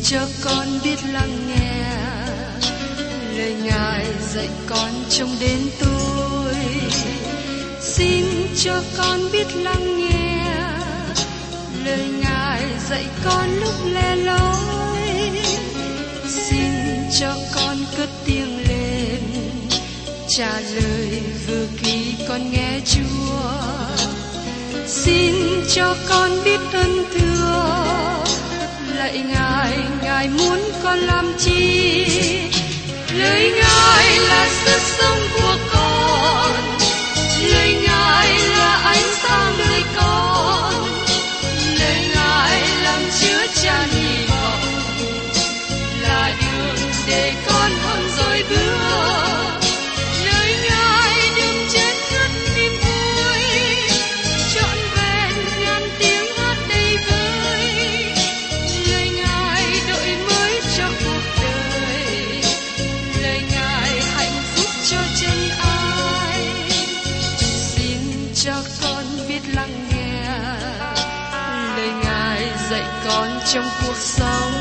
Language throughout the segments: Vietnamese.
cho con biết lắng nghe lời Ngài dạy con trong đến tôi. Xin cho con biết lắng nghe lời Ngài dạy con lúc lẻ loi. Xin cho con cất tiếng lên trả lời vừa khi con nghe Chúa. Xin cho con biết ơn thưa lạy Ngài, Ngài muốn con làm chi? Lời Ngài là sức sống của con, lời Ngài là ánh sáng đời con, lời Ngài làm chứa chan hy vọng, là đường để con hôm rồi bước. Lời Ngài đừng chết ngất niềm vui, trọn vẹn ngàn tiếng hát đầy vơi. Lời Ngài đổi mới cho cuộc đời, lời Ngài hạnh phúc cho chân ai. Xin cho con biết lắng nghe lời Ngài dạy con trong cuộc sống.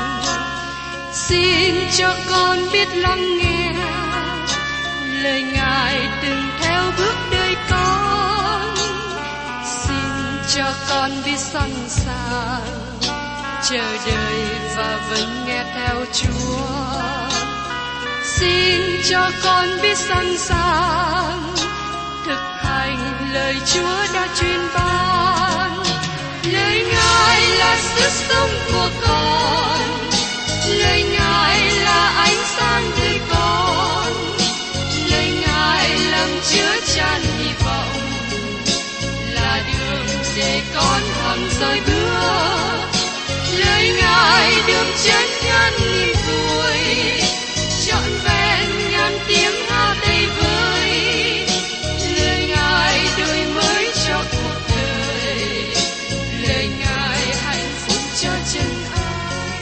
Xin cho con biết lắng nghe lời Ngài từng theo bước đời con. Xin cho con biết sẵn sàng chờ đợi và vẫn nghe theo Chúa. Xin cho con biết sẵn sàng thực hành lời Chúa đã truyền ban. Lời Ngài là sức sống của con, lời Ngài là ánh sáng đời con, lời Ngài làm chứa chan hy vọng, là đường để con hằng rời bước. Lời Ngài đường chân ngàn niềm vui, trọn vẹn ngàn tiếng hát đầy vơi. Lời Ngài đổi mới cho cuộc đời, lời Ngài hạnh phúc cho chân ai.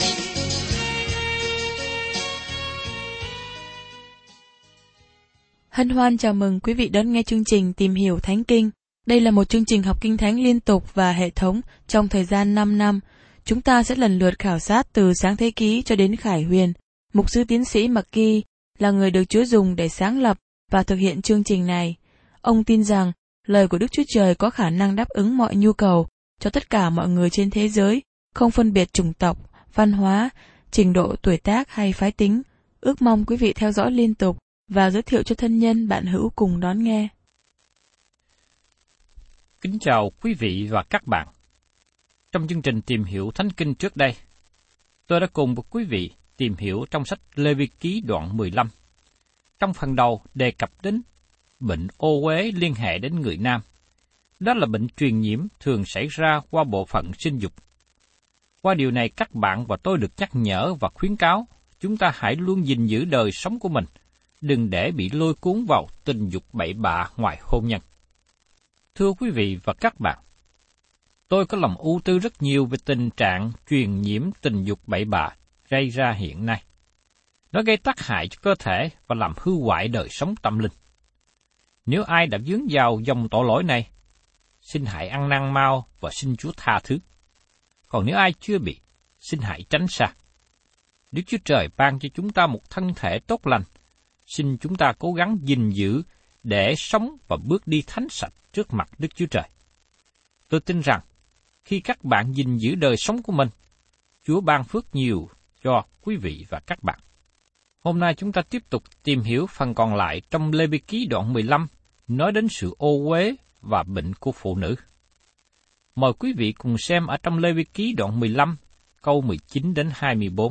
Hân hoan chào mừng quý vị đón nghe chương trình Tìm hiểu Thánh Kinh. Đây là một chương trình học kinh thánh liên tục và hệ thống trong thời gian 5 năm. Chúng ta sẽ lần lượt khảo sát từ Sáng Thế Ký cho đến Khải Huyền. Mục sư tiến sĩ McGee là người được Chúa dùng để sáng lập và thực hiện chương trình này. Ông tin rằng lời của Đức Chúa Trời có khả năng đáp ứng mọi nhu cầu cho tất cả mọi người trên thế giới, không phân biệt chủng tộc, văn hóa, trình độ tuổi tác hay phái tính. Ước mong quý vị theo dõi liên tục và giới thiệu cho thân nhân bạn hữu cùng đón nghe. Kính chào quý vị và các bạn. Trong chương trình Tìm hiểu Thánh Kinh trước đây, tôi đã cùng với quý vị tìm hiểu trong sách Lê-vi ký đoạn 15. Trong phần đầu đề cập đến bệnh ô uế liên hệ đến người nam. Đó là bệnh truyền nhiễm thường xảy ra qua bộ phận sinh dục. Qua điều này các bạn và tôi được nhắc nhở và khuyến cáo chúng ta hãy luôn gìn giữ đời sống của mình, đừng để bị lôi cuốn vào tình dục bậy bạ ngoài hôn nhân. Thưa quý vị và các bạn, tôi có lòng ưu tư rất nhiều về tình trạng truyền nhiễm tình dục bậy bạ gây ra hiện nay. Nó gây tác hại cho cơ thể và làm hư hoại đời sống tâm linh. Nếu ai đã vướng vào dòng tội lỗi này, xin hãy ăn năn mau và xin Chúa tha thứ. Còn nếu ai chưa bị, xin hãy tránh xa. Đức Chúa Trời ban cho chúng ta một thân thể tốt lành, xin chúng ta cố gắng gìn giữ để sống và bước đi thánh sạch trước mặt Đức Chúa Trời. Tôi tin rằng, khi các bạn gìn giữ đời sống của mình, Chúa ban phước nhiều cho quý vị và các bạn. Hôm nay chúng ta tiếp tục tìm hiểu phần còn lại trong Lê-vi ký đoạn 15, nói đến sự ô uế và bệnh của phụ nữ. Mời quý vị cùng xem ở trong Lê-vi ký đoạn 15, câu 19 đến 24.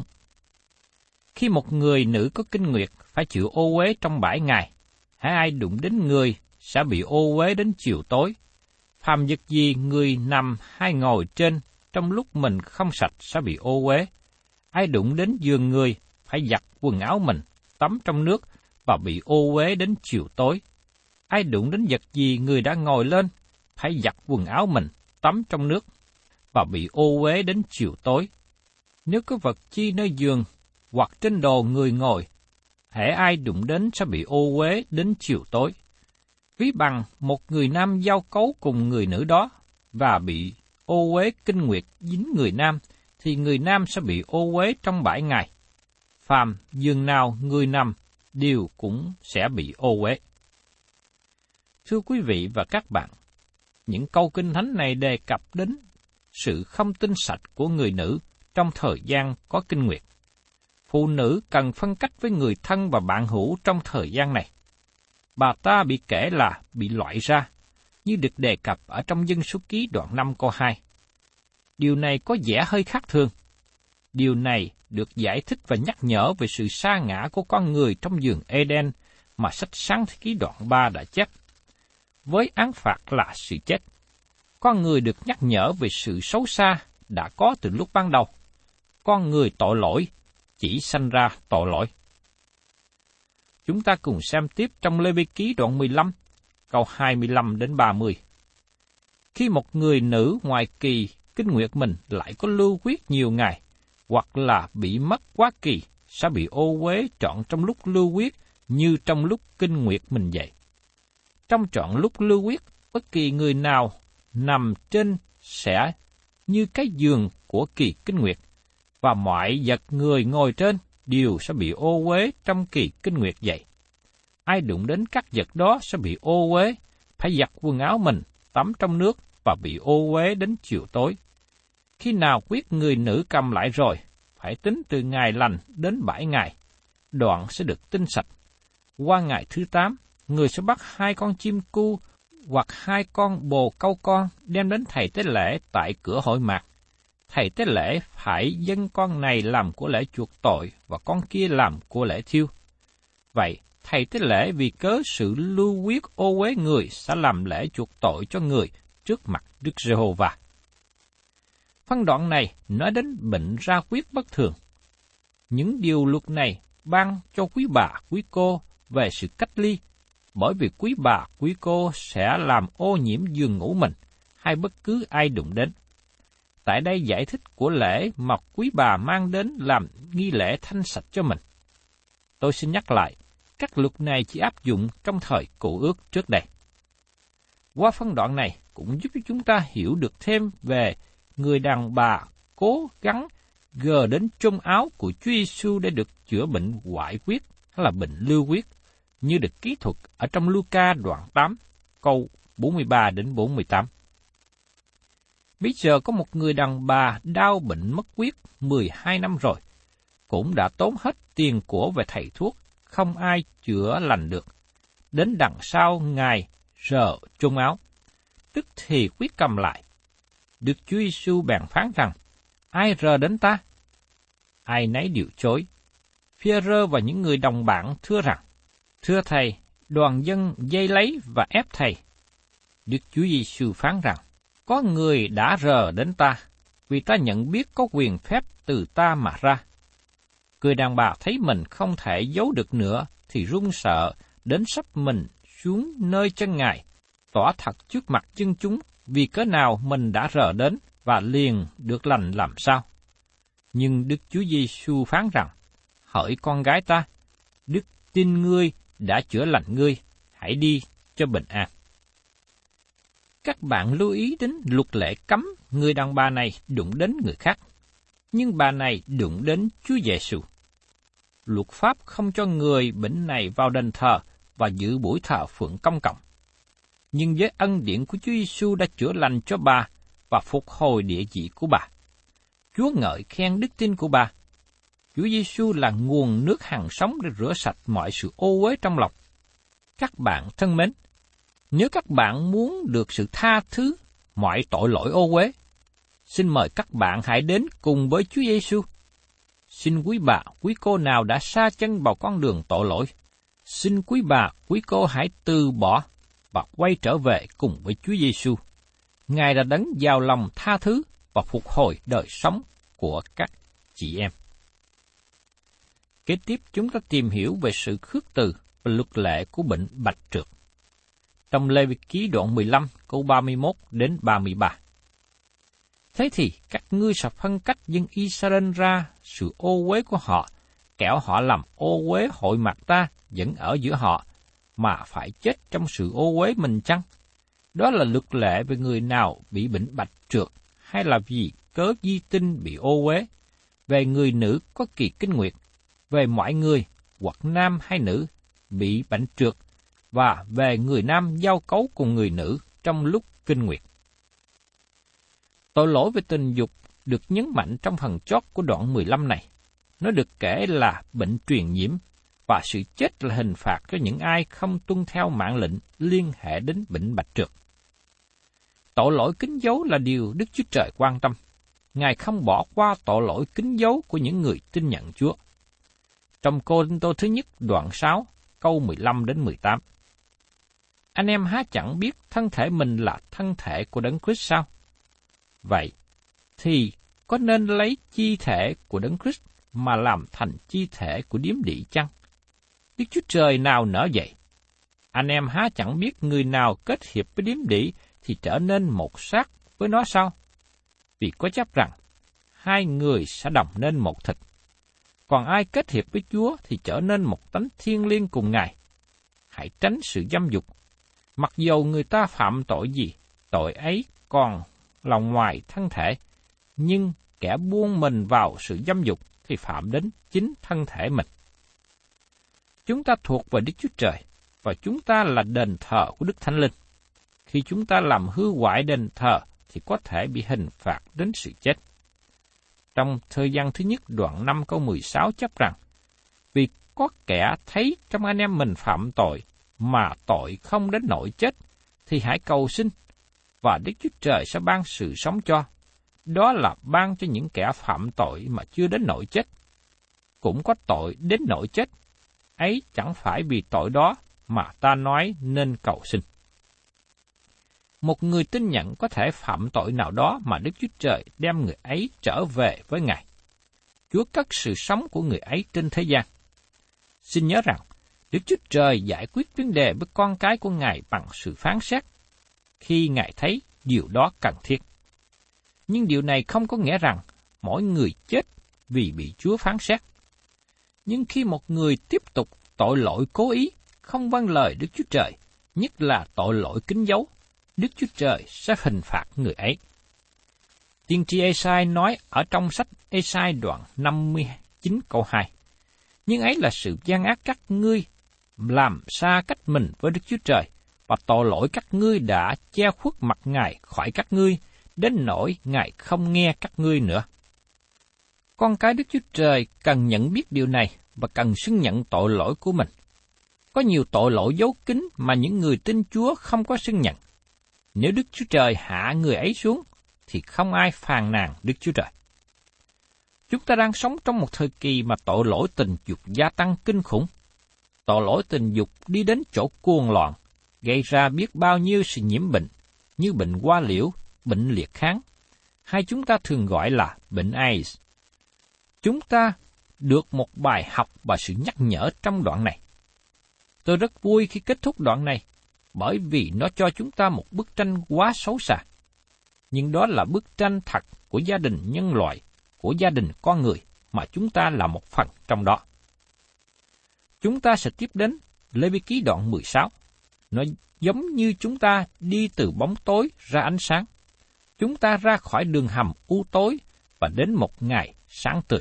Khi một người nữ có kinh nguyệt phải chịu ô uế trong 7 ngày, hễ ai đụng đến người sẽ bị ô uế đến chiều tối. Phàm vật gì người nằm hay ngồi trên trong lúc mình không sạch sẽ bị ô uế. Ai đụng đến giường người phải giặt quần áo mình, tắm trong nước và bị ô uế đến chiều tối. Ai đụng đến vật gì người đã ngồi lên phải giặt quần áo mình, tắm trong nước và bị ô uế đến chiều tối. Nếu có vật chi nơi giường hoặc trên đồ người ngồi, hễ ai đụng đến sẽ bị ô uế đến chiều tối. Ví bằng một người nam giao cấu cùng người nữ đó và bị ô uế kinh nguyệt dính người nam, thì người nam sẽ bị ô uế trong 7 ngày. Phàm giường nào người nằm đều cũng sẽ bị ô uế. Thưa quý vị và các bạn, những câu kinh thánh này đề cập đến sự không tinh sạch của người nữ trong thời gian có kinh nguyệt. Phụ nữ cần phân cách với người thân và bạn hữu trong thời gian này. Bà ta bị kể là bị loại ra, như được đề cập ở trong Dân Số Ký đoạn 5 câu 2. Điều này có vẻ hơi khác thường. Điều này được giải thích và nhắc nhở về sự sa ngã của con người trong vườn Eden mà sách Sáng Thế Ký đoạn 3 đã chép. Với án phạt là sự chết, con người được nhắc nhở về sự xấu xa đã có từ lúc ban đầu. Con người tội lỗi chỉ sanh ra tội lỗi. Chúng ta cùng xem tiếp trong Lê-vi ký đoạn 15, câu 25 đến 30. Khi một người nữ ngoài kỳ kinh nguyệt mình lại có lưu huyết nhiều ngày, hoặc là bị mất quá kỳ, sẽ bị ô uế trọn trong lúc lưu huyết như trong lúc kinh nguyệt mình vậy. Trong trọn lúc lưu huyết, bất kỳ người nào nằm trên sẽ như cái giường của kỳ kinh nguyệt, và mọi vật người ngồi trên đều sẽ bị ô uế trong kỳ kinh nguyệt vậy. Ai đụng đến các vật đó sẽ bị ô uế, phải giặt quần áo mình, tắm trong nước và bị ô uế đến chiều tối. Khi nào quyết người nữ cầm lại rồi, phải tính từ ngày lành đến 7 ngày, đoạn sẽ được tinh sạch. Qua ngày thứ 8, người sẽ bắt 2 con chim cu hoặc 2 con bồ câu con đem đến thầy tế lễ tại cửa hội mạc. Thầy tế lễ phải dâng con này làm của lễ chuộc tội và con kia làm của lễ thiêu. Vậy, thầy tế lễ vì cớ sự lưu huyết ô uế người sẽ làm lễ chuộc tội cho người trước mặt Đức Giê-hô-va. Phân đoạn này nói đến bệnh ra huyết bất thường. Những điều luật này ban cho quý bà, quý cô về sự cách ly, bởi vì quý bà, quý cô sẽ làm ô nhiễm giường ngủ mình, hay bất cứ ai đụng đến. Tại đây giải thích của lễ mà quý bà mang đến làm nghi lễ thanh sạch cho mình. Tôi xin nhắc lại, các luật này chỉ áp dụng trong thời Cựu Ước trước đây. Qua phân đoạn này cũng giúp cho chúng ta hiểu được thêm về người đàn bà cố gắng gờ đến chông áo của Chúa Giêsu để được chữa bệnh hoại huyết hay là bệnh lưu huyết, như được kỹ thuật ở trong Luca đoạn 8, câu 43 đến 48. Bây giờ có một người đàn bà đau bệnh mất huyết 12 năm rồi, cũng đã tốn hết tiền của về thầy thuốc, không ai chữa lành được. Đến đằng sau Ngài rờ chông áo, tức thì quyết cầm lại. Đức Chúa Giêsu bèn phán rằng, ai rờ đến ta? Ai nấy đều chối. Phi-e-rơ và những người đồng bạn thưa rằng, thưa thầy, đoàn dân dây lấy và ép thầy. Đức Chúa Giêsu phán rằng, có người đã rờ đến ta, vì ta nhận biết có quyền phép từ ta mà ra. Người đàn bà thấy mình không thể giấu được nữa, thì run sợ, đến sắp mình xuống nơi chân Ngài, tỏ thật trước mặt dân chúng, vì cớ nào mình đã rờ đến và liền được lành làm sao. Nhưng Đức Chúa Giêsu phán rằng, hỡi con gái ta, đức tin ngươi đã chữa lành ngươi, hãy đi cho bình an. Các bạn lưu ý đến luật lệ cấm người đàn bà này đụng đến người khác, nhưng bà này đụng đến Chúa Giêsu. Luật pháp không cho người bệnh này vào đền thờ và dự buổi thờ phượng công cộng. Nhưng với ân điển của Chúa Giêsu đã chữa lành cho bà và phục hồi địa vị của bà. Chúa ngợi khen đức tin của bà. Chúa Giêsu là nguồn nước hằng sống để rửa sạch mọi sự ô uế trong lòng. Các bạn thân mến, nếu các bạn muốn được sự tha thứ mọi tội lỗi ô uế, xin mời các bạn hãy đến cùng với Chúa Giêsu. Xin quý bà, quý cô nào đã sa chân vào con đường tội lỗi, xin quý bà, quý cô hãy từ bỏ và quay trở về cùng với Chúa Giêsu. Ngài đã đấng giàu lòng tha thứ và phục hồi đời sống của các chị em. Kế tiếp chúng ta tìm hiểu về sự khước từ và luật lệ của bệnh bạch trược. Trong Lê-vi ký đoạn 15 câu 31 đến 33. Thế thì các ngươi sẽ phân cách dân Israel ra sự ô uế của họ, kẻo họ làm ô uế hội mạc ta vẫn ở giữa họ, mà phải chết trong sự ô uế mình chăng? Đó là luật lệ về người nào bị bệnh bạch trược, hay là vì cớ di tinh bị ô uế, về người nữ có kỳ kinh nguyệt, về mọi người, hoặc nam hay nữ, bị bệnh trượt, và về người nam giao cấu cùng người nữ trong lúc kinh nguyệt. Tội lỗi về tình dục được nhấn mạnh trong phần chót của đoạn 15 này. Nó được kể là bệnh truyền nhiễm, và sự chết là hình phạt cho những ai không tuân theo mạng lệnh liên hệ đến bệnh bạch trượt. Tội lỗi kín dấu là điều Đức Chúa Trời quan tâm. Ngài không bỏ qua tội lỗi kín dấu của những người tin nhận Chúa. Trong Cô-rinh-tô thứ nhất đoạn 6, câu 15 đến 18. Anh em há chẳng biết thân thể mình là thân thể của Đấng Christ sao? Vậy thì có nên lấy chi thể của Đấng Christ mà làm thành chi thể của điếm đĩ chăng? Đức Chúa Trời nào nỡ vậy? Anh em há chẳng biết người nào kết hiệp với điếm đĩ thì trở nên một xác với nó sao? Vì có chép rằng, hai người sẽ đồng nên một thịt. Còn ai kết hiệp với Chúa thì trở nên một tánh thiêng liêng cùng Ngài. Hãy tránh sự dâm dục. Mặc dầu người ta phạm tội gì, tội ấy còn lòng ngoài thân thể, nhưng kẻ buông mình vào sự dâm dục thì phạm đến chính thân thể mình. Chúng ta thuộc về Đức Chúa Trời, và chúng ta là đền thờ của Đức Thánh Linh. Khi chúng ta làm hư hoại đền thờ thì có thể bị hình phạt đến sự chết. Trong thời gian thứ nhất đoạn 5 câu 16 chép rằng, vì có kẻ thấy trong anh em mình phạm tội, mà tội không đến nỗi chết, thì hãy cầu xin, và Đức Chúa Trời sẽ ban sự sống cho. Đó là ban cho những kẻ phạm tội mà chưa đến nỗi chết. Cũng có tội đến nỗi chết, ấy chẳng phải vì tội đó mà ta nói nên cầu xin. Một người tin nhận có thể phạm tội nào đó mà Đức Chúa Trời đem người ấy trở về với Ngài. Chúa cất sự sống của người ấy trên thế gian. Xin nhớ rằng, Đức Chúa Trời giải quyết vấn đề với con cái của Ngài bằng sự phán xét, khi Ngài thấy điều đó cần thiết. Nhưng điều này không có nghĩa rằng mỗi người chết vì bị Chúa phán xét. Nhưng khi một người tiếp tục tội lỗi cố ý, không vâng lời Đức Chúa Trời, nhất là tội lỗi kín dấu, Đức Chúa Trời sẽ hình phạt người ấy. Tiên tri Ê-sai nói ở trong sách Ê-sai đoạn 59 câu 2, nhưng ấy là sự gian ác các ngươi làm xa cách mình với Đức Chúa Trời, và tội lỗi các ngươi đã che khuất mặt Ngài khỏi các ngươi, đến nỗi Ngài không nghe các ngươi nữa. Con cái Đức Chúa Trời cần nhận biết điều này và cần xưng nhận tội lỗi của mình. Có nhiều tội lỗi giấu kín mà những người tin Chúa không có xưng nhận. Nếu Đức Chúa Trời hạ người ấy xuống, thì không ai phàn nàn Đức Chúa Trời. Chúng ta đang sống trong một thời kỳ mà tội lỗi tình dục gia tăng kinh khủng. Tội lỗi tình dục đi đến chỗ cuồng loạn, gây ra biết bao nhiêu sự nhiễm bệnh, như bệnh hoa liễu, bệnh liệt kháng, hay chúng ta thường gọi là bệnh AIDS. Chúng ta được một bài học và sự nhắc nhở trong đoạn này. Tôi rất vui khi kết thúc đoạn này, bởi vì nó cho chúng ta một bức tranh quá xấu xa. Nhưng đó là bức tranh thật của gia đình nhân loại, của gia đình con người mà chúng ta là một phần trong đó. Chúng ta sẽ tiếp đến Lê-vi-ký đoạn 16. Nó giống như chúng ta đi từ bóng tối ra ánh sáng. Chúng ta ra khỏi đường hầm u tối và đến một ngày sáng tươi.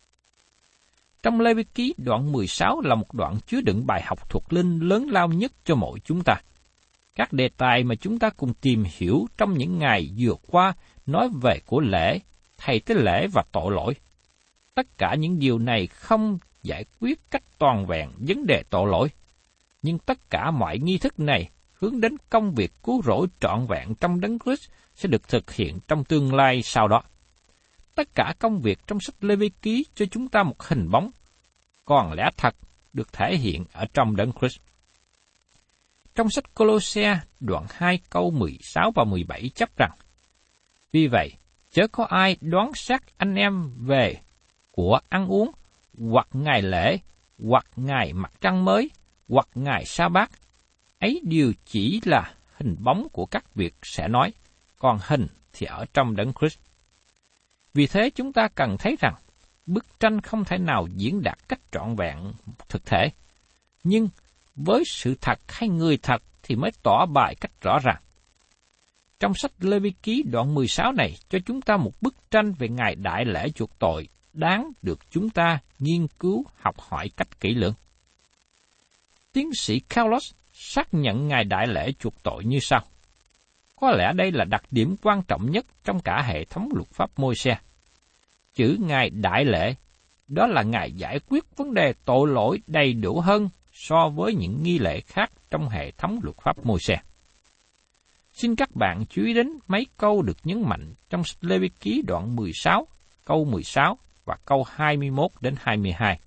Trong Lê-vi-ký đoạn 16 là một đoạn chứa đựng bài học thuộc linh lớn lao nhất cho mỗi chúng ta. Các đề tài mà chúng ta cùng tìm hiểu trong những ngày vừa qua nói về của lễ, thầy tế lễ và tội lỗi. Tất cả những điều này không giải quyết cách toàn vẹn vấn đề tội lỗi, nhưng tất cả mọi nghi thức này hướng đến công việc cứu rỗi trọn vẹn trong Đấng Christ sẽ được thực hiện trong tương lai sau đó. Tất cả công việc trong sách Lê-vi-ký cho chúng ta một hình bóng, còn lẽ thật được thể hiện ở trong Đấng Christ. Trong sách Cô-lô-se đoạn 2 câu 16 và 17 chép rằng, vì vậy, chớ có ai đoán xét anh em về của ăn uống, hoặc ngày lễ, hoặc ngày mặt trăng mới, hoặc ngày sa bát. Ấy đều chỉ là hình bóng của các việc sẽ nói, còn hình thì ở trong Đấng Christ. Vì thế chúng ta cần thấy rằng, bức tranh không thể nào diễn đạt cách trọn vẹn thực thể, nhưng với sự thật hay người thật thì mới tỏ bài cách rõ ràng. Trong sách Lê-vi-ký đoạn 16 này cho chúng ta một bức tranh về ngày đại lễ chuộc tội đáng được chúng ta nghiên cứu học hỏi cách kỹ lưỡng. Tiến sĩ Carlos xác nhận ngày đại lễ chuộc tội như sau. Có lẽ đây là đặc điểm quan trọng nhất trong cả hệ thống luật pháp Môi-se. Chữ ngày đại lễ, đó là ngày giải quyết vấn đề tội lỗi đầy đủ hơn so với những nghi lễ khác trong hệ thống luật pháp Môi-se. Xin các bạn chú ý đến mấy câu được nhấn mạnh trong Lê-vi-ký đoạn 16, câu 16 và câu 21 đến 22.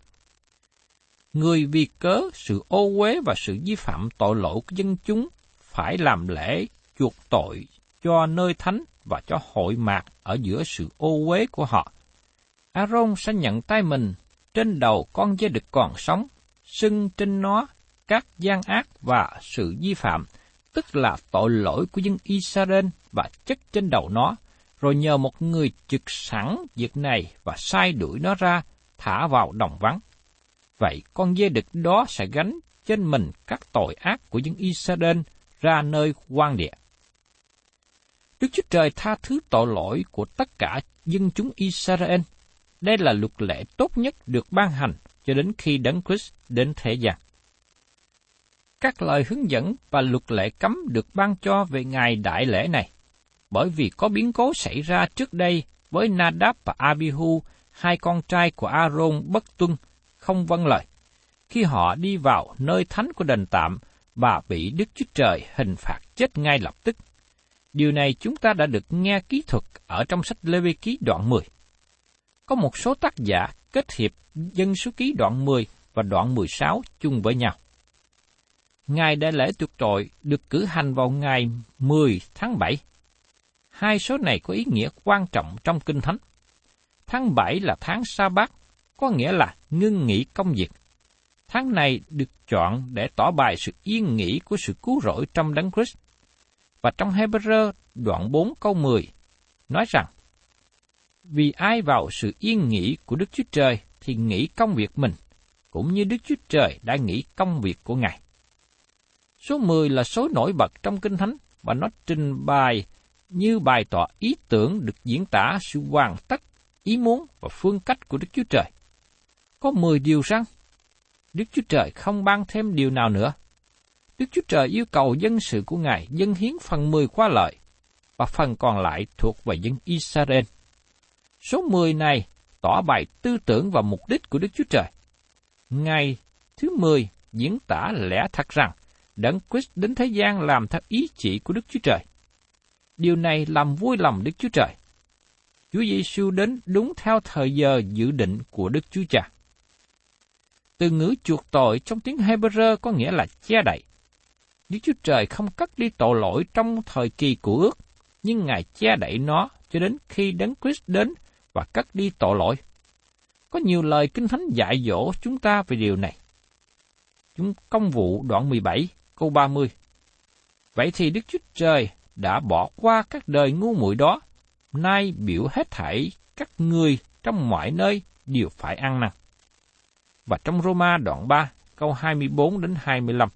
Người vì cớ sự ô uế và sự vi phạm tội lỗi của dân chúng phải làm lễ chuộc tội cho nơi thánh và cho hội mạc ở giữa sự ô uế của họ. Aaron sẽ nhận tay mình trên đầu con dê đực còn sống, xưng trên nó các gian ác và sự vi phạm, tức là tội lỗi của dân Israel và chất trên đầu nó, rồi nhờ một người trực sẵn việc này và sai đuổi nó ra, thả vào đồng vắng. Vậy con dê đực đó sẽ gánh trên mình các tội ác của dân Israel ra nơi hoang địa. Đức Chúa Trời tha thứ tội lỗi của tất cả dân chúng Israel. Đây là luật lệ tốt nhất được ban hành cho đến khi Đấng Christ đến thế gian. Các lời hướng dẫn và luật lệ cấm được ban cho về ngày đại lễ này, bởi vì có biến cố xảy ra trước đây với Nadab và Abihu, hai con trai của Aaron bất tuân, không vâng lời. Khi họ đi vào nơi thánh của đền tạm và bị Đức Chúa Trời hình phạt chết ngay lập tức. Điều này chúng ta đã được nghe kỹ thuật ở trong sách Lê-vi-ký đoạn 10. Có một số tác giả kết hiệp Dân số ký đoạn 10 và đoạn 16 chung với nhau. Ngày đại lễ chuộc tội được cử hành vào ngày 10 tháng 7. Hai số này có ý nghĩa quan trọng trong Kinh Thánh. Tháng 7 là tháng Sa-bát, có nghĩa là ngưng nghỉ công việc. Tháng này được chọn để tỏ bày sự yên nghỉ của sự cứu rỗi trong Đấng Christ. Và trong Hebrew đoạn 4 câu 10 nói rằng, vì ai vào sự yên nghỉ của Đức Chúa Trời thì nghỉ công việc mình, cũng như Đức Chúa Trời đã nghỉ công việc của Ngài. Số 10 là số nổi bật trong Kinh Thánh và nó trình bày như bày tỏ ý tưởng được diễn tả sự hoàn tất, ý muốn và phương cách của Đức Chúa Trời. Có 10 điều răn. Đức Chúa Trời không ban thêm điều nào nữa. Đức Chúa Trời yêu cầu dân sự của Ngài dâng hiến phần 10 qua lợi, và phần còn lại thuộc về dân Israel. Số 10 này tỏ bày tư tưởng và mục đích của Đức Chúa Trời. Ngày thứ 10 diễn tả lẽ thật rằng Đấng Christ đến thế gian làm theo ý chỉ của Đức Chúa Trời. Điều này làm vui lòng Đức Chúa Trời. Chúa Giêsu đến đúng theo thời giờ dự định của Đức Chúa Cha. Từ ngữ chuộc tội trong tiếng Hebrew có nghĩa là che đậy. Đức Chúa Trời không cất đi tội lỗi trong thời kỳ của ước, nhưng Ngài che đậy nó cho đến khi Đấng Christ đến và cất đi tội lỗi. Có nhiều lời Kinh Thánh dạy dỗ chúng ta về điều này. Chúng Công vụ đoạn 17, câu 30. Vậy thì Đức Chúa Trời đã bỏ qua các đời ngu muội đó, nay biểu hết thảy các người trong mọi nơi đều phải ăn năn. Và trong Roma đoạn 3, câu 24 đến 25.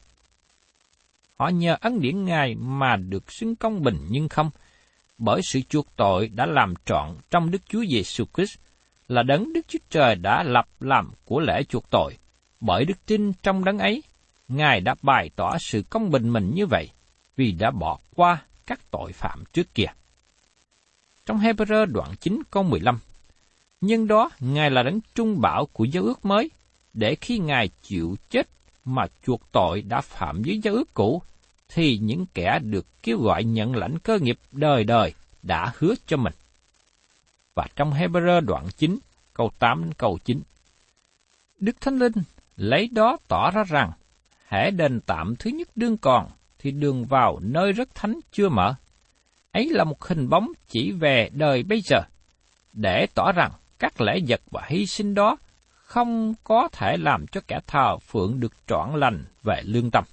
Họ nhờ ân điển Ngài mà được xưng công bình nhưng không, bởi sự chuộc tội đã làm trọn trong Đức Chúa Giêsu Christ, là Đấng Đức Chúa Trời đã lập làm của lễ chuộc tội. Bởi đức tin trong Đấng ấy, Ngài đã bày tỏ sự công bình mình như vậy, vì đã bỏ qua các tội phạm trước kia. Trong Hebrew đoạn 9 câu 15, nhân đó Ngài là Đấng trung bảo của giao ước mới, để khi Ngài chịu chết mà chuộc tội đã phạm với giao ước cũ, thì những kẻ được kêu gọi nhận lãnh cơ nghiệp đời đời đã hứa cho mình. Và trong Hebrew đoạn 9, câu 8 đến câu 9, Đức Thánh Linh lấy đó tỏ ra rằng, hễ đền tạm thứ nhất đương còn, thì đường vào nơi rất thánh chưa mở. Ấy là một hình bóng chỉ về đời bây giờ, để tỏ rằng các lễ vật và hy sinh đó không có thể làm cho kẻ thờ phượng được trọn lành về lương tâm.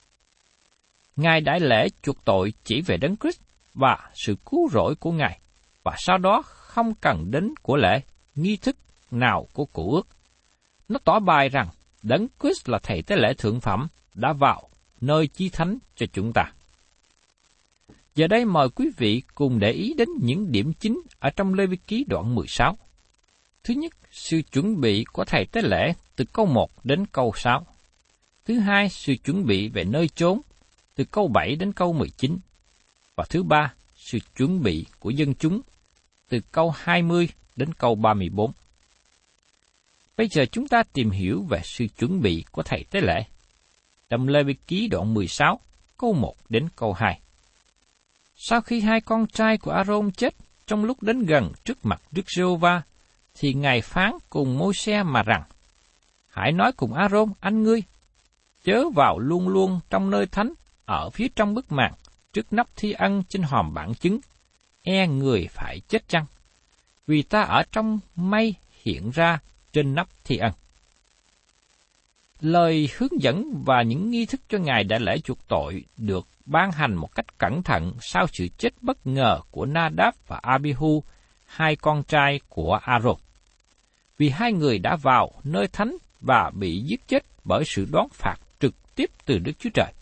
Ngài đại lễ chuộc tội chỉ về Đấng Christ và sự cứu rỗi của Ngài, và sau đó không cần đến của lễ, nghi thức nào của cựu ước. Nó tỏ bày rằng Đấng Christ là thầy tế lễ thượng phẩm đã vào nơi chí thánh cho chúng ta. Giờ đây mời quý vị cùng để ý đến những điểm chính ở trong Lê Vi Ký đoạn 16. Thứ nhất, sự chuẩn bị của thầy tế lễ từ câu 1 đến câu 6. Thứ hai, sự chuẩn bị về nơi chốn từ câu 7 đến câu 19. Và thứ ba, sự chuẩn bị của dân chúng từ câu 20 đến câu 34. Bây giờ chúng ta tìm hiểu về sự chuẩn bị của thầy tế lễ. Trong Lê Vi Ký đoạn 16, câu 1 đến câu 2. Sau khi hai con trai của A-rôn chết trong lúc đến gần trước mặt Đức Giê-hô-va, thì Ngài phán cùng Môi-se mà rằng: Hãy nói cùng A-rôn anh ngươi, chớ vào luôn luôn trong nơi thánh ở phía trong bức màn trước nắp thi ân trên hòm bản chứng, e người phải chết chăng? Vì ta ở trong mây hiện ra trên nắp thi ân. Lời hướng dẫn và những nghi thức cho Ngài đại lễ chuộc tội được ban hành một cách cẩn thận sau sự chết bất ngờ của Na-đáp và A-bi-hu, hai con trai của A-rôn. Vì hai người đã vào nơi thánh và bị giết chết bởi sự đoán phạt trực tiếp từ Đức Chúa Trời.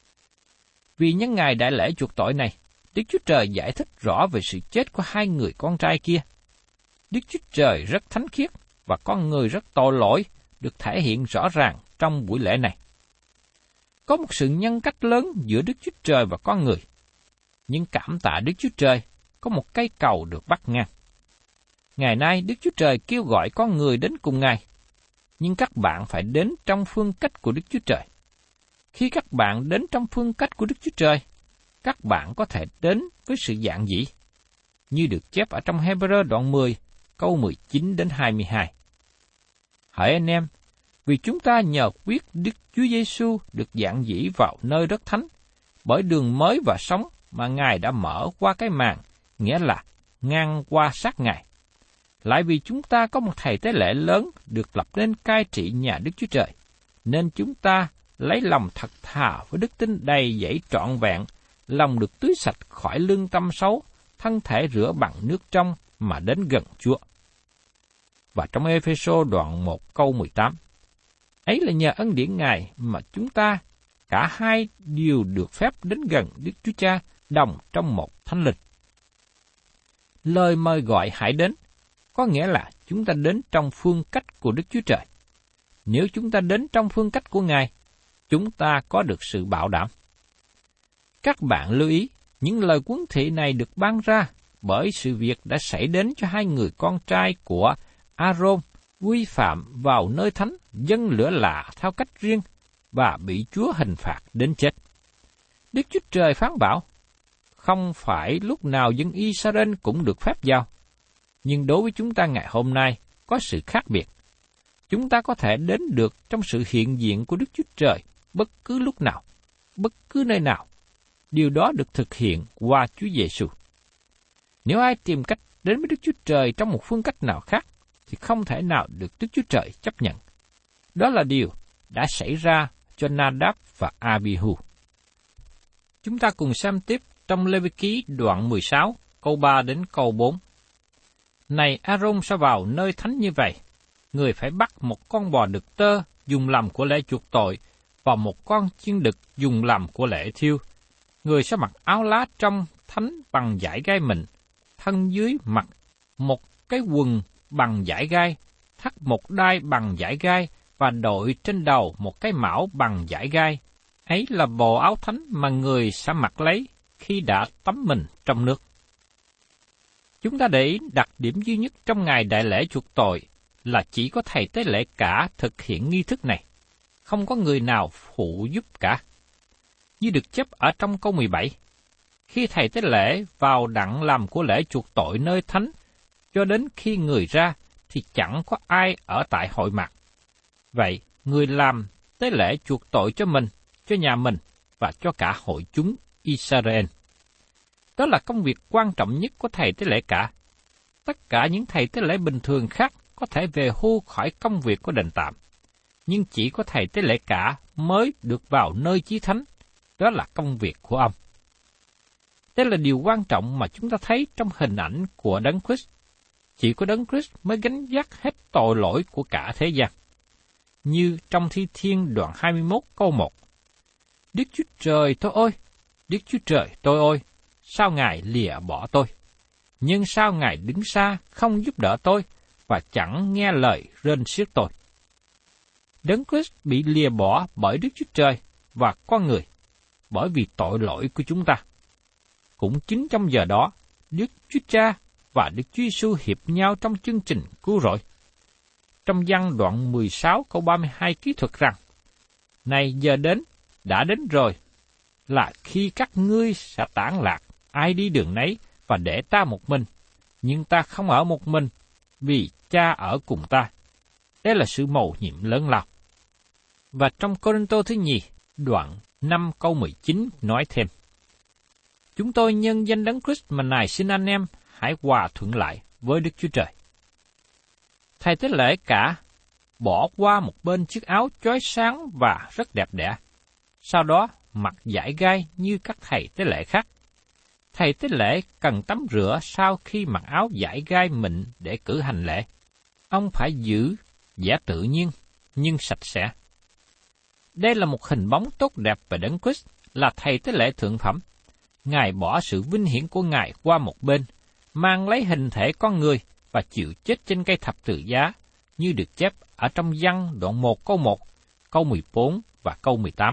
Vì nhân ngày đại lễ chuộc tội này, Đức Chúa Trời giải thích rõ về sự chết của hai người con trai kia. Đức Chúa Trời rất thánh khiết và con người rất tội lỗi được thể hiện rõ ràng trong buổi lễ này. Có một sự nhân cách lớn giữa Đức Chúa Trời và con người. Nhưng cảm tạ Đức Chúa Trời, có một cây cầu được bắt ngang. Ngày nay Đức Chúa Trời kêu gọi con người đến cùng Ngài, nhưng các bạn phải đến trong phương cách của Đức Chúa Trời. Khi các bạn đến trong phương cách của Đức Chúa Trời, các bạn có thể đến với sự giản dị, như được chép ở trong Hebrew đoạn 10, câu 19 đến 22. Hỡi anh em, vì chúng ta nhờ quyết Đức Chúa Giêsu được giản dị vào nơi rất thánh, bởi đường mới và sống mà Ngài đã mở qua cái màn, nghĩa là ngang qua sát Ngài. Lại vì chúng ta có một thầy tế lễ lớn được lập nên cai trị nhà Đức Chúa Trời, nên chúng ta lấy lòng thật thà với đức tin đầy dẫy trọn vẹn, lòng được tưới sạch khỏi lương tâm xấu, thân thể rửa bằng nước trong mà đến gần Chúa. Và trong Ê-phê-sô đoạn 1 câu 18, ấy là nhờ ân điển Ngài mà chúng ta cả hai đều được phép đến gần Đức Chúa Cha đồng trong một thánh linh. Lời mời gọi hãy đến có nghĩa là chúng ta đến trong phương cách của Đức Chúa Trời. Nếu chúng ta đến trong phương cách của Ngài, chúng ta có được sự bảo đảm. Các bạn lưu ý, những lời huấn thị này được ban ra bởi sự việc đã xảy đến cho hai người con trai của A-rôn vi phạm vào nơi thánh, dâng lửa lạ theo cách riêng và bị Chúa hình phạt đến chết. Đức Chúa Trời phán bảo, không phải lúc nào dân Israel cũng được phép giao, nhưng đối với chúng ta ngày hôm nay có sự khác biệt. Chúng ta có thể đến được trong sự hiện diện của Đức Chúa Trời bất cứ lúc nào, bất cứ nơi nào. Điều đó được thực hiện qua Chúa Giêsu. Nếu ai tìm cách đến với Đức Chúa Trời trong một phương cách nào khác, thì không thể nào được Đức Chúa Trời chấp nhận. Đó là điều đã xảy ra cho Na-đáp và A-bi-hu. Chúng ta cùng xem tiếp trong Lê Vi Ký đoạn 16, câu 3 đến câu 4. Này A-rôn sẽ vào nơi thánh như vậy, người phải bắt một con bò đực tơ dùng làm của lễ chuộc tội và một con chiên đực dùng làm của lễ thiêu. Người sẽ mặc áo lá trong thánh bằng vải gai mịn, thân dưới mặc một cái quần bằng vải gai, thắt một đai bằng vải gai và đội trên đầu một cái mão bằng vải gai. Ấy là bộ áo thánh mà người sẽ mặc lấy khi đã tắm mình trong nước. Chúng ta để ý đặc điểm duy nhất trong ngày đại lễ chuộc tội là chỉ có thầy tế lễ cả thực hiện nghi thức này, không có người nào phụ giúp cả. Như được chép ở trong câu 17, khi thầy tế lễ vào đặng làm của lễ chuộc tội nơi thánh, cho đến khi người ra thì chẳng có ai ở tại hội mặt. Vậy, người làm tế lễ chuộc tội cho mình, cho nhà mình và cho cả hội chúng Israel. Đó là công việc quan trọng nhất của thầy tế lễ cả. Tất cả những thầy tế lễ bình thường khác có thể về hưu khỏi công việc của đền tạm, nhưng chỉ có thầy tế lễ cả mới được vào nơi chí thánh. Đó là công việc của ông. Đây là điều quan trọng mà chúng ta thấy trong hình ảnh của Đấng Christ. Chỉ có Đấng Christ mới gánh vác hết tội lỗi của cả thế gian. Như trong Thi Thiên đoạn 21 câu 1. Đức Chúa Trời tôi ơi, Đức Chúa Trời tôi ơi, sao Ngài lìa bỏ tôi? Nhưng sao Ngài đứng xa, không giúp đỡ tôi, và chẳng nghe lời rên xiết tôi? Đấng Christ bị lìa bỏ bởi Đức Chúa Trời và con người, bởi vì tội lỗi của chúng ta. Cũng chính trong giờ đó, Đức Chúa Cha và Đức Chúa Giêsu hiệp nhau trong chương trình cứu rỗi. Trong Giăng đoạn 16 câu 32 ký thuật rằng, này giờ đã đến rồi, là khi các ngươi sẽ tản lạc, ai đi đường nấy, và để ta một mình, nhưng ta không ở một mình, vì Cha ở cùng ta. Đây là sự mầu nhiệm lớn lao. Và trong Cô-rinh-tô thứ nhì, đoạn 5 câu 19 nói thêm, chúng tôi nhân danh Đấng Christ mà nài xin anh em hãy hòa thuận lại với Đức Chúa Trời. Thầy tế lễ cả bỏ qua một bên chiếc áo chói sáng và rất đẹp đẽ, sau đó mặc dải gai như các thầy tế lễ khác. Thầy tế lễ cần tắm rửa sau khi mặc áo dải gai mịn để cử hành lễ. Ông phải giữ vẻ tự nhiên nhưng sạch sẽ. Đây là một hình bóng tốt đẹp về Đấng Christ là thầy tế lễ thượng phẩm. Ngài bỏ sự vinh hiển của Ngài qua một bên, mang lấy hình thể con người và chịu chết trên cây thập tự giá, như được chép ở trong Giăng đoạn 1 câu 14 và câu 18.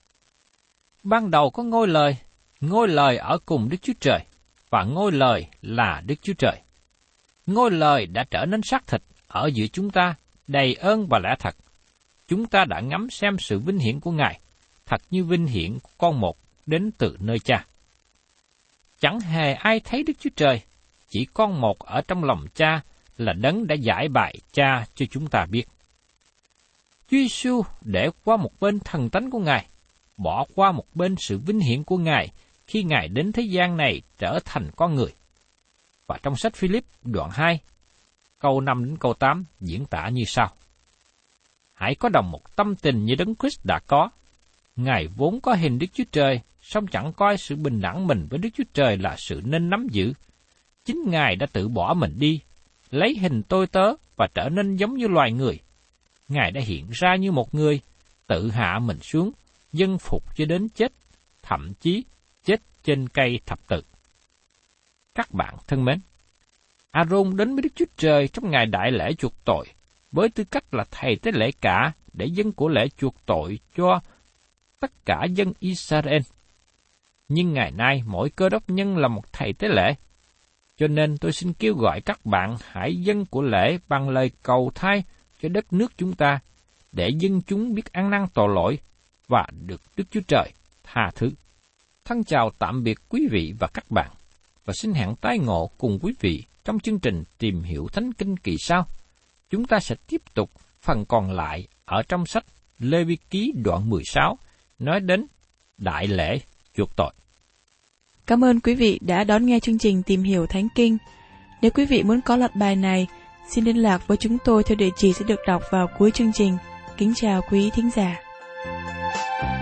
Ban đầu có ngôi lời ở cùng Đức Chúa Trời, và ngôi lời là Đức Chúa Trời. Ngôi lời đã trở nên xác thịt ở giữa chúng ta, đầy ơn và lẽ thật. Chúng ta đã ngắm xem sự vinh hiển của Ngài, thật như vinh hiển của con một đến từ nơi Cha. Chẳng hề ai thấy Đức Chúa Trời, chỉ con một ở trong lòng Cha là Đấng đã giải bày Cha cho chúng ta biết. Chúa Giêsu để qua một bên thần tánh của Ngài, bỏ qua một bên sự vinh hiển của Ngài khi Ngài đến thế gian này trở thành con người. Và trong sách Philip đoạn 2, câu 5 đến câu 8 diễn tả như sau. Hãy có đồng một tâm tình như Đấng Christ đã có. Ngài vốn có hình Đức Chúa Trời, song chẳng coi sự bình đẳng mình với Đức Chúa Trời là sự nên nắm giữ. Chính Ngài đã tự bỏ mình đi, lấy hình tôi tớ và trở nên giống như loài người. Ngài đã hiện ra như một người, tự hạ mình xuống, dân phục cho đến chết, thậm chí chết trên cây thập tự. Các bạn thân mến, A-rôn đến với Đức Chúa Trời trong ngày đại lễ chuộc tội, với tư cách là thầy tế lễ cả để dâng của lễ chuộc tội cho tất cả dân Israel. Nhưng ngày nay mỗi cơ đốc nhân là một thầy tế lễ. Cho nên tôi xin kêu gọi các bạn hãy dâng của lễ bằng lời cầu thay cho đất nước chúng ta, để dân chúng biết ăn năn tội lỗi và được Đức Chúa Trời tha thứ. Thân chào tạm biệt quý vị và các bạn, và xin hẹn tái ngộ cùng quý vị trong chương trình Tìm Hiểu Thánh Kinh kỳ sau. Chúng ta sẽ tiếp tục phần còn lại ở trong sách Lê-vi ký đoạn 16, nói đến đại lễ chuộc tội. Cảm ơn quý vị đã đón nghe chương trình Tìm Hiểu Thánh Kinh. Nếu quý vị muốn có loạt bài này, xin liên lạc với chúng tôi theo địa chỉ sẽ được đọc vào cuối chương trình. Kính chào quý thính giả.